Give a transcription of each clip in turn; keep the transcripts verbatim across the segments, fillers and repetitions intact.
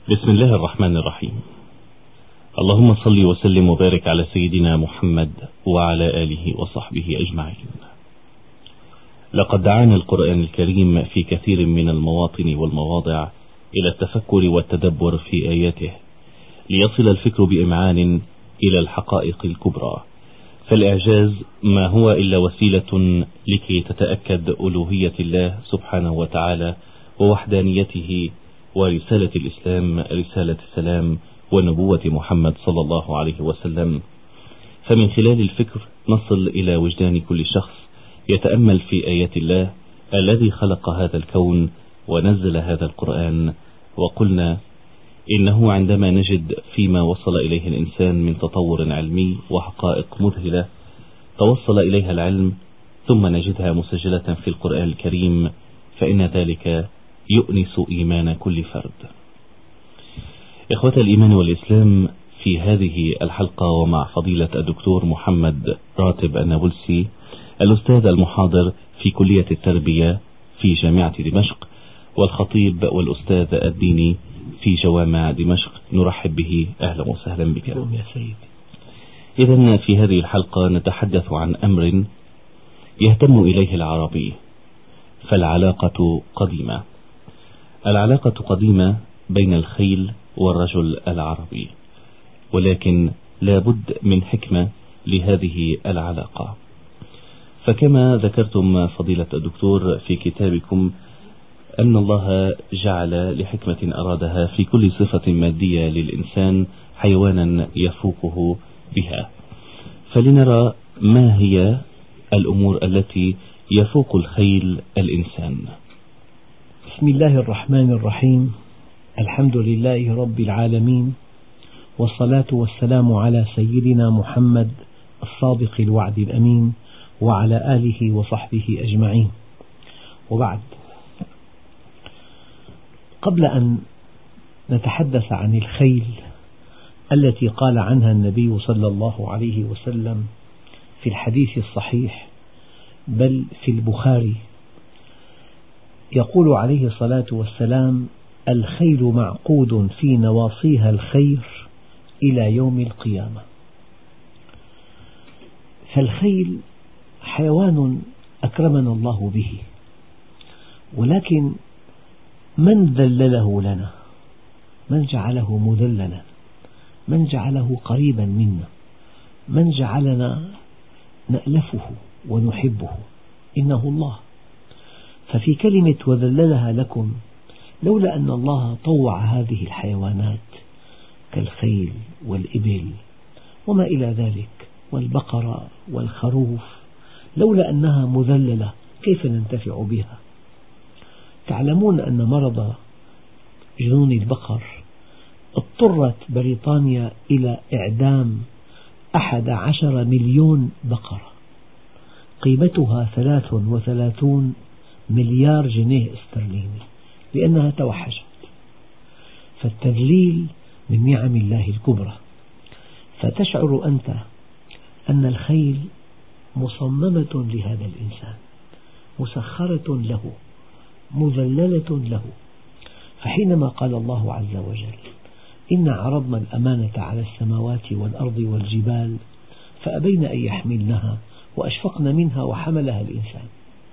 بسم الله الرحمن الرحيم. اللهم صل وسلم وبارك على سيدنا محمد وعلى آله وصحبه أجمعين. لقد دعانا القرآن الكريم في كثير من المواطن والمواضع إلى التفكر والتدبر في آياته ليصل الفكر بإمعان إلى الحقائق الكبرى، فالإعجاز ما هو إلا وسيلة لكي تتأكد ألوهية الله سبحانه وتعالى ووحدانيته ورسالة الإسلام رسالة السلام ونبوة محمد صلى الله عليه وسلم. فمن خلال الفكر نصل إلى وجدان كل شخص يتأمل في آيات الله الذي خلق هذا الكون ونزل هذا القرآن. وقلنا إنه عندما نجد فيما وصل إليه الإنسان من تطور علمي وحقائق مذهلة توصل إليها العلم ثم نجدها مسجلة في القرآن الكريم، فإن ذلك يؤنس إيمان كل فرد. إخوة الإيمان والإسلام، في هذه الحلقة ومع فضيلة الدكتور محمد راتب النابلسي الأستاذ المحاضر في كلية التربية في جامعة دمشق والخطيب والأستاذ الديني في جوامع دمشق، نرحب به. أهلا وسهلا بك يا سيدي. إذن في هذه الحلقة نتحدث عن أمر يهتم إليه العربي، فالعلاقة قديمة. العلاقة قديمة بين الخيل والرجل العربي، ولكن لا بد من حكمة لهذه العلاقة. فكما ذكرتم فضيلة الدكتور في كتابكم أن الله جعل لحكمة أرادها في كل صفة مادية للإنسان حيوانا يفوقه بها، فلنرى ما هي الأمور التي يفوق الخيل الإنسان. بسم الله الرحمن الرحيم. الحمد لله رب العالمين، والصلاة والسلام على سيدنا محمد الصادق الوعد الأمين وعلى آله وصحبه أجمعين، وبعد. قبل أن نتحدث عن الخيل التي قال عنها النبي صلى الله عليه وسلم في الحديث الصحيح بل في البخاري، يقول عليه الصلاة والسلام: الخيل معقود في نواصيها الخير إلى يوم القيامة. فالخيل حيوان أكرمنا الله به، ولكن من ذلله لنا؟ من جعله مذللا؟ من جعله قريبا منا؟ من جعلنا نألفه ونحبه؟ إنه الله. ففي كلمة وذللها لكم، لولا أن الله طوع هذه الحيوانات كالخيل والإبل وما إلى ذلك والبقرة والخروف، لولا أنها مذللة كيف ننتفع بها؟ تعلمون أن مرض جنون البقر اضطرت بريطانيا إلى إعدام أحد عشر مليون بقرة قيمتها ثلاث وثلاثون مليار جنيه استرليني لأنها توحشت. فالتذليل من نعم الله الكبرى. فتشعر أنت أن الخيل مصممة لهذا الإنسان، مسخرة له، مذللة له. فحينما قال الله عز وجل: إنا عرضنا الأمانة على السماوات والأرض والجبال فأبين أن يحملنها وأشفقن منها وحملها الإنسان،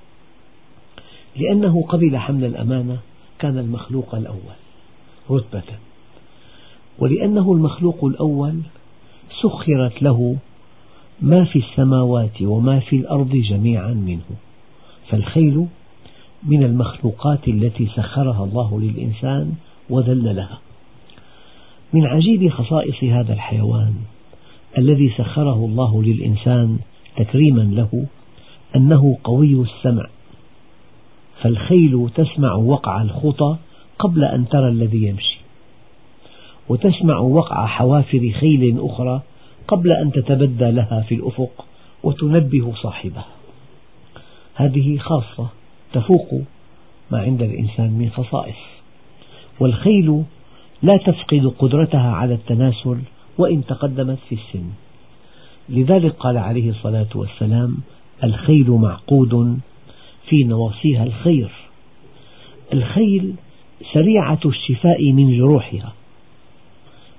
لأنه قبل حمل الأمانة كان المخلوق الأول رتبة، ولأنه المخلوق الأول سخرت له ما في السماوات وما في الأرض جميعا منه. فالخيل من المخلوقات التي سخرها الله للإنسان وذللها. من عجيب خصائص هذا الحيوان الذي سخره الله للإنسان تكريما له أنه قوي السمع، فالخيل تسمع وقع الخطى قبل أن ترى الذي يمشي، وتسمع وقع حوافر خيل أخرى قبل أن تتبدى لها في الأفق وتنبه صاحبها. هذه خاصة تفوق ما عند الإنسان من خصائص. والخيل لا تفقد قدرتها على التناسل وإن تقدمت في السن، لذلك قال عليه الصلاة والسلام: الخيل معقود في نواصيها الخير. الخيل سريعة الشفاء من جروحها،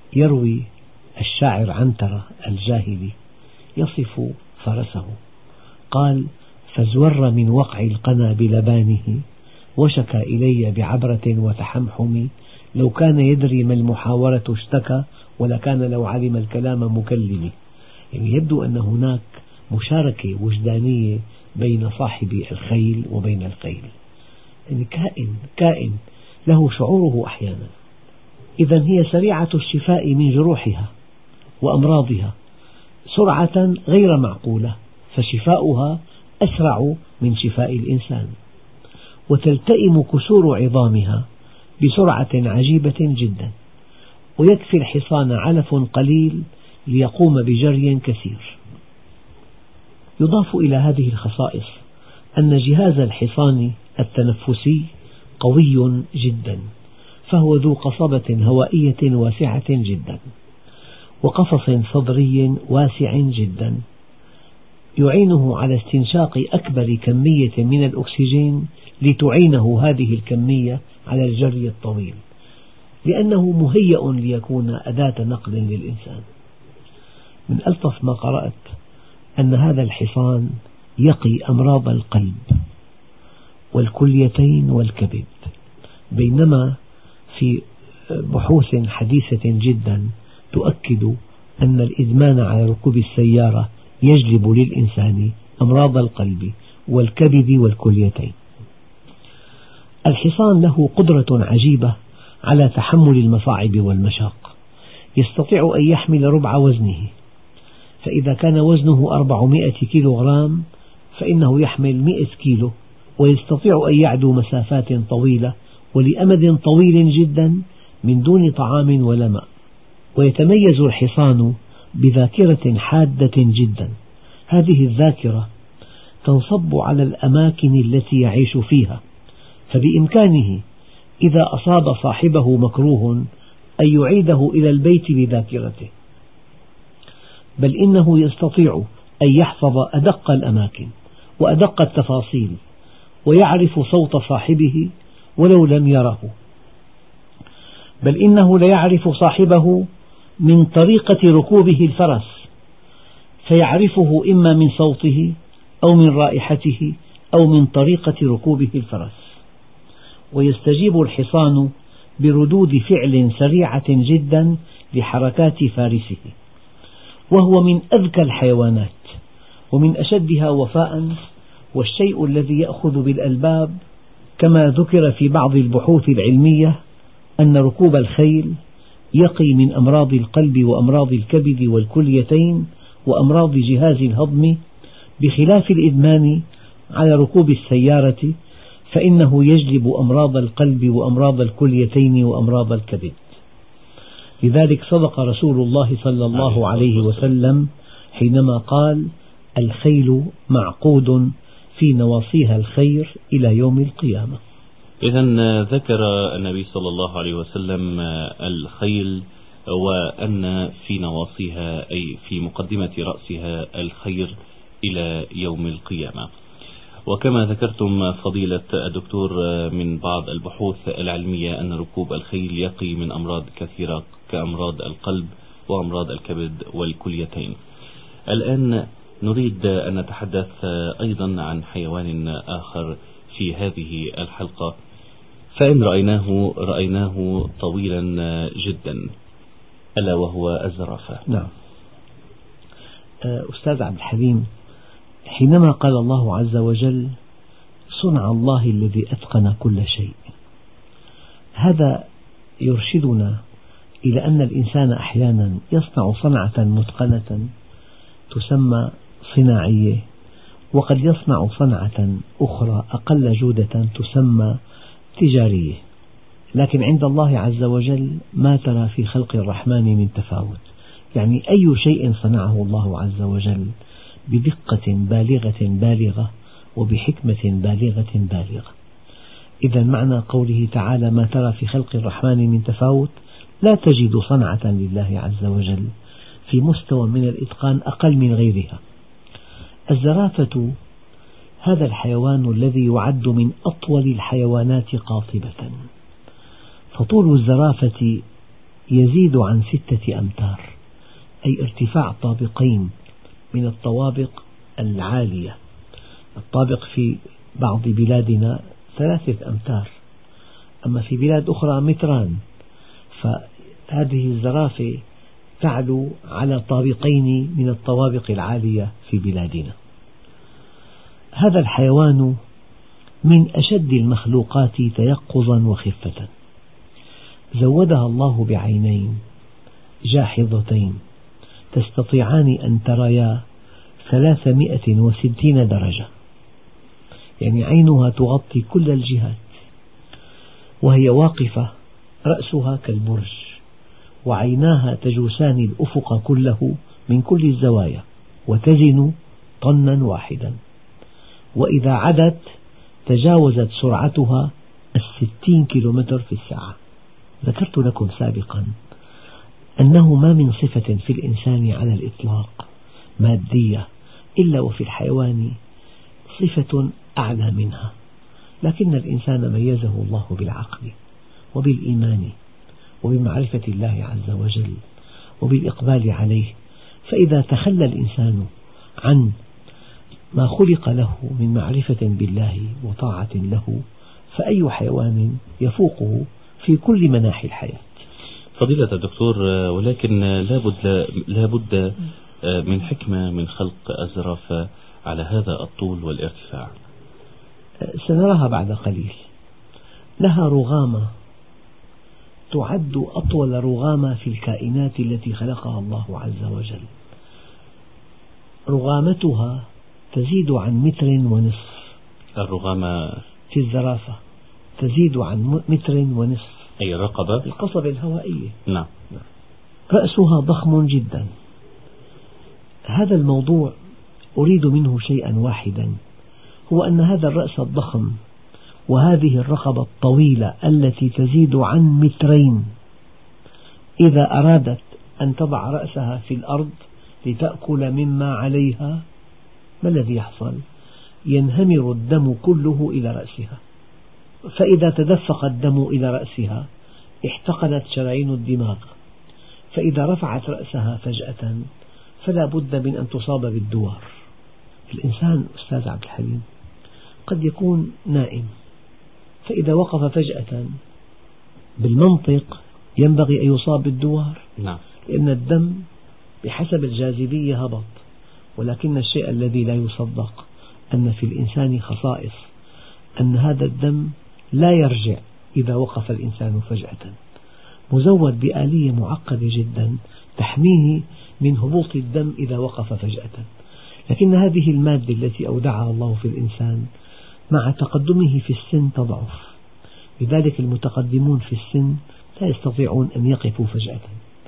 يروي الشاعر عنترة الجاهلي يصف فرسه قال: فازور من وقع القنا بلبانه، وشكى إلي بعبرة وتحمحم، لو كان يدري ما المحاورة اشتكى، ولكان لو علم الكلام مكلم. يعني يبدو أن هناك مشاركة وجدانية بين صاحب الخيل وبين الخيل، يعني كائن كائن له شعوره أحيانا. إذا هي سريعة الشفاء من جروحها وأمراضها سرعة غير معقولة، فشفاؤها أسرع من شفاء الإنسان، وتلتئم كسور عظامها بسرعة عجيبة جدا، ويكفي الحصان علف قليل ليقوم بجري كثير. يضاف إلى هذه الخصائص أن جهاز الحصان التنفسي قوي جدا، فهو ذو قصبة هوائية واسعة جدا، وقفص صدري واسع جدا يعينه على استنشاق أكبر كمية من الأكسجين لتعينه هذه الكمية على الجري الطويل، لأنه مهيأ ليكون أداة نقل للإنسان. من ألطف ما قرأت أن هذا الحصان يقي أمراض القلب والكليتين والكبد، بينما في بحوث حديثة جدا تؤكد أن الإدمان على ركوب السيارة يجلب للإنسان أمراض القلب والكبد والكليتين. الحصان له قدرة عجيبة على تحمل المصاعب والمشاق، يستطيع أن يحمل ربع وزنه، فإذا كان وزنه أربعمائة كيلوغرام فإنه يحمل مئة كيلو، ويستطيع أن يعدو مسافات طويلة ولأمد طويل جدا من دون طعام ولا ماء. ويتميز الحصان بذاكرة حادة جدا، هذه الذاكرة تنصب على الأماكن التي يعيش فيها، فبإمكانه إذا أصاب صاحبه مكروه أن يعيده إلى البيت بذاكرته، بل إنه يستطيع أن يحفظ أدق الأماكن وأدق التفاصيل، ويعرف صوت صاحبه ولو لم يره، بل إنه ليعرف صاحبه من طريقة ركوبه الفرس، فيعرفه إما من صوته أو من رائحته أو من طريقة ركوبه الفرس. ويستجيب الحصان بردود فعل سريعة جدا لحركات فارسه، وهو من أذكى الحيوانات ومن أشدها وفاء، والشيء الذي يأخذ بالألباب كما ذكر في بعض البحوث العلمية أن ركوب الخيل يقي من أمراض القلب وأمراض الكبد والكليتين وأمراض جهاز الهضم، بخلاف الإدمان على ركوب السيارة فإنه يجلب أمراض القلب وأمراض الكليتين وأمراض الكبد. لذلك صدق رسول الله صلى الله عليه وسلم حينما قال: الخيل معقود في نواصيها الخير إلى يوم القيامة. إذن ذكر النبي صلى الله عليه وسلم الخيل، وأن في نواصيها أي في مقدمة رأسها الخير إلى يوم القيامة. وكما ذكرتم فضيلة الدكتور من بعض البحوث العلمية أن ركوب الخيل يقي من أمراض كثيرة كأمراض القلب وأمراض الكبد والكليتين. الآن نريد أن نتحدث أيضا عن حيوان آخر في هذه الحلقة، فإن رأيناه رأيناه طويلا جدا، ألا وهو الزرافة. نعم أستاذ عبد الحليم، حينما قال الله عز وجل: صنع الله الذي أتقن كل شيء، هذا يرشدنا إلى أن الإنسان أحيانا يصنع صنعة متقنة تسمى صناعية، وقد يصنع صنعة أخرى أقل جودة تسمى تجارية، لكن عند الله عز وجل ما ترى في خلق الرحمن من تفاوت، يعني أي شيء صنعه الله عز وجل بدقة بالغة بالغة وبحكمة بالغة بالغة. إذا معنى قوله تعالى: ما ترى في خلق الرحمن من تفاوت، لا تجد صنعة لله عز وجل في مستوى من الإتقان أقل من غيرها. الزرافة هذا الحيوان الذي يعد من أطول الحيوانات قاطبة، فطول الزرافة يزيد عن ستة أمتار، أي ارتفاع طابقين من الطوابق العالية. الطابق في بعض بلادنا ثلاثة أمتار، أما في بلاد أخرى متران، فهذه الزرافة تعلو على طابقين من الطوابق العالية في بلادنا. هذا الحيوان من أشد المخلوقات تيقظا وخفة، زودها الله بعينين جاحظتين تستطيعان أن تريا ثلاثمائة وستين درجة، يعني عينها تغطي كل الجهات، وهي واقفة رأسها كالبرج، وعيناها تجوسان الأفق كله من كل الزوايا، وتزن طنا واحدا، وإذا عدت تجاوزت سرعتها الستين كيلومتر في الساعة. ذكرت لكم سابقا أنه ما من صفة في الإنسان على الإطلاق مادية إلا وفي الحيوان صفة أعلى منها، لكن الإنسان ميزه الله بالعقل وبالإيمان وبمعرفة الله عز وجل وبالإقبال عليه، فإذا تخلى الإنسان عن ما خلق له من معرفة بالله وطاعة له فأي حيوان يفوقه في كل مناحي الحياة. فضيلة الدكتور، ولكن لا بد من حكمة من خلق الزرافة على هذا الطول والارتفاع. سنراها بعد قليل. لها رغامة تعد أطول رغامة في الكائنات التي خلقها الله عز وجل، رغامتها تزيد عن متر ونصف. الرغامة في الزرافة تزيد عن متر ونصف، أي الرقبة القصبة الهوائية. نعم. رأسها ضخم جدا. هذا الموضوع أريد منه شيئا واحدا، هو أن هذا الرأس الضخم وهذه الرقبة الطويلة التي تزيد عن مترين إذا أرادت أن تضع رأسها في الأرض لتأكل مما عليها، ما الذي يحصل؟ ينهمر الدم كله إلى رأسها، فإذا تدفق الدم إلى رأسها احتقنت شرايين الدماغ، فإذا رفعت رأسها فجأة فلا بد من أن تصاب بالدوار. الإنسان أستاذ عبد الحليم قد يكون نائم، فإذا وقف فجأة بالمنطق ينبغي أن يصاب بالدوار، نعم. لأن الدم بحسب الجاذبية هبط، ولكن الشيء الذي لا يصدق أن في الإنسان خصائص، أن هذا الدم لا يرجع إذا وقف الإنسان فجأة، مزود بآلية معقدة جدا تحميه من هبوط الدم إذا وقف فجأة. لكن هذه المادة التي أودعها الله في الإنسان مع تقدمه في السن تضعف، لذلك المتقدمون في السن لا يستطيعون أن يقفوا فجأة،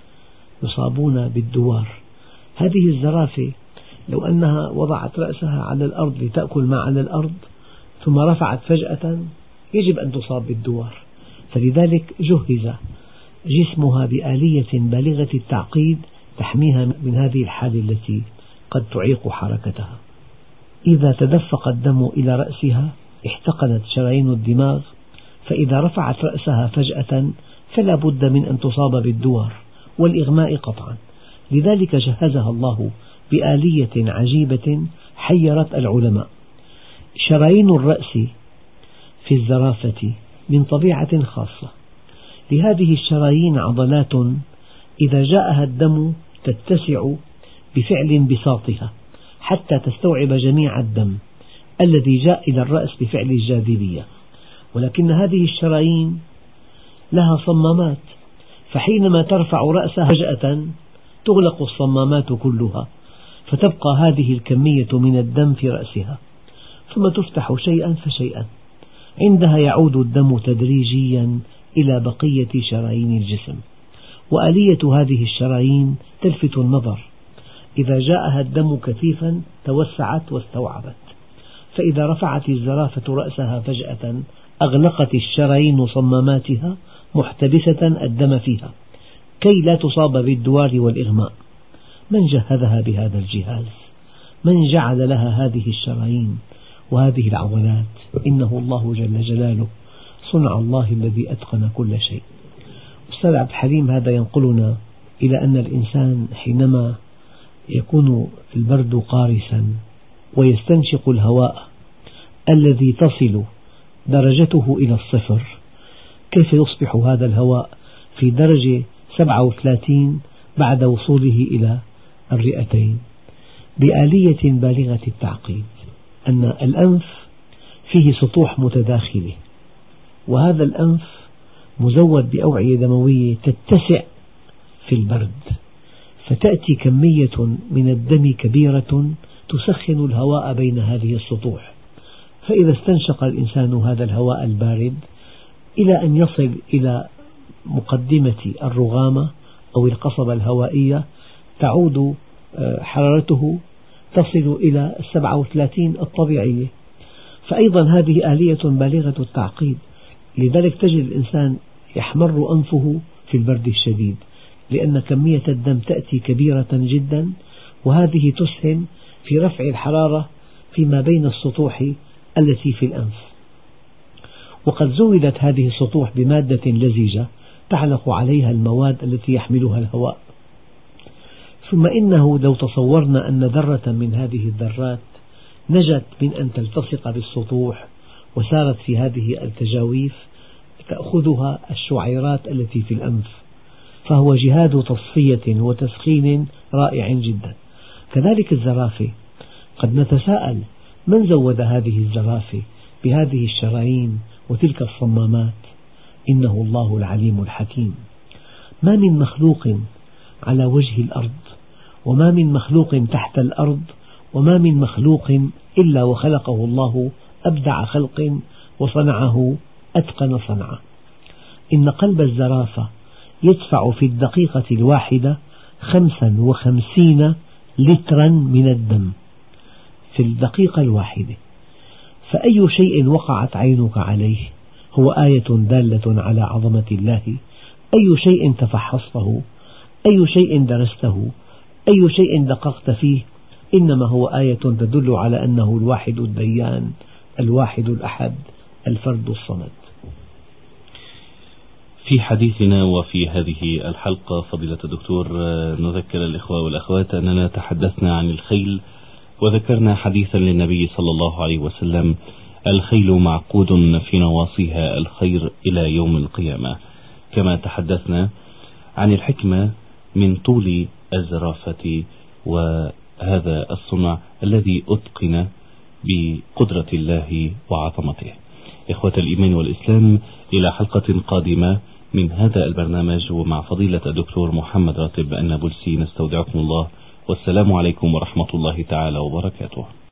يصابون بالدوار. هذه الزرافة لو أنها وضعت رأسها على الأرض لتأكل ما على الأرض ثم رفعت فجأة يجب أن تصاب بالدوار، فلذلك جهز جسمها بآلية بالغة التعقيد تحميها من هذه الحالة التي قد تعيق حركتها. إذا تدفق الدم إلى رأسها احتقنت شرايين الدماغ، فإذا رفعت رأسها فجأة فلا بد من أن تصاب بالدوار والإغماء قطعا. لذلك جهزها الله بآلية عجيبة حيرت العلماء. شرايين الرأس في الزرافة من طبيعة خاصة، لهذه الشرايين عضلات إذا جاءها الدم تتسع بفعل انبساطها حتى تستوعب جميع الدم الذي جاء إلى الرأس بفعل الجاذبية، ولكن هذه الشرايين لها صمامات، فحينما ترفع رأسها فجأة تغلق الصمامات كلها، فتبقى هذه الكمية من الدم في رأسها، ثم تفتح شيئا فشيئا، عندها يعود الدم تدريجيا إلى بقية شرايين الجسم. وآلية هذه الشرايين تلفت النظر، إذا جاءها الدم كثيفا توسعت واستوعبت، فإذا رفعت الزرافة رأسها فجأة أغلقت الشرايين صماماتها محتبسة الدم فيها كي لا تصاب بالدوار والإغماء. من جهزها بهذا الجهاز؟ من جعل لها هذه الشرايين وهذه العضلات؟ إنه الله جل جلاله، صنع الله الذي أتقن كل شيء. أستاذ عبد الحليم، هذا ينقلنا إلى أن الإنسان حينما يكون البرد قارسا ويستنشق الهواء الذي تصل درجته إلى الصفر، كيف يصبح هذا الهواء في درجة سبعة وثلاثين بعد وصوله إلى الرئتين؟ بآلية بالغة التعقيد، أن الأنف فيه سطوح متداخلة، وهذا الأنف مزود بأوعية دموية تتسع في البرد، فتأتي كمية من الدم كبيرة تسخن الهواء بين هذه السطوح، فإذا استنشق الإنسان هذا الهواء البارد إلى أن يصل إلى مقدمة الرغامة أو القصبة الهوائية تعود حرارته تصل إلى السبعة وثلاثين الطبيعية، فأيضا هذه آلية بالغة التعقيد. لذلك تجد الإنسان يحمر أنفه في البرد الشديد، لأن كمية الدم تأتي كبيرة جدا، وهذه تسهم في رفع الحرارة فيما بين السطوح التي في الأنف. وقد زودت هذه السطوح بمادة لزجة تعلق عليها المواد التي يحملها الهواء. ثم إنه لو تصورنا أن ذرة من هذه الذرات نجت من أن تلتصق بالسطوح وسارت في هذه التجاويف تأخذها الشعيرات التي في الأنف، فهو جهاد تصفية وتسخين رائع جدا. كذلك الزرافة، قد نتساءل من زود هذه الزرافة بهذه الشرايين وتلك الصمامات؟ إنه الله العليم الحكيم. ما من مخلوق على وجه الأرض، وما من مخلوق تحت الأرض، وما من مخلوق إلا وخلقه الله أبدع خلق وصنعه أتقن صنعة. إن قلب الزرافة يدفع في الدقيقة الواحدة خمسا وخمسين لترا من الدم في الدقيقة الواحدة، فأي شيء وقعت عينك عليه هو آية دالة على عظمة الله. أي شيء تفحصته، أي شيء درسته، أي شيء دققت فيه، إنما هو آية تدل على أنه الواحد الديان، الواحد الأحد، الفرد الصمد. في حديثنا وفي هذه الحلقة فضيلة الدكتور نذكر الإخوة والأخوات أننا تحدثنا عن الخيل، وذكرنا حديثا للنبي صلى الله عليه وسلم: الخيل معقود في نواصيها الخير إلى يوم القيامة. كما تحدثنا عن الحكمة من طول الزرافة وهذا الصنع الذي أتقن بقدرة الله وعظمته. إخوة الإيمان والإسلام، إلى حلقة قادمة من هذا البرنامج ومع فضيلة الدكتور محمد راتب النابلسي، نستودعكم الله، والسلام عليكم ورحمة الله تعالى وبركاته.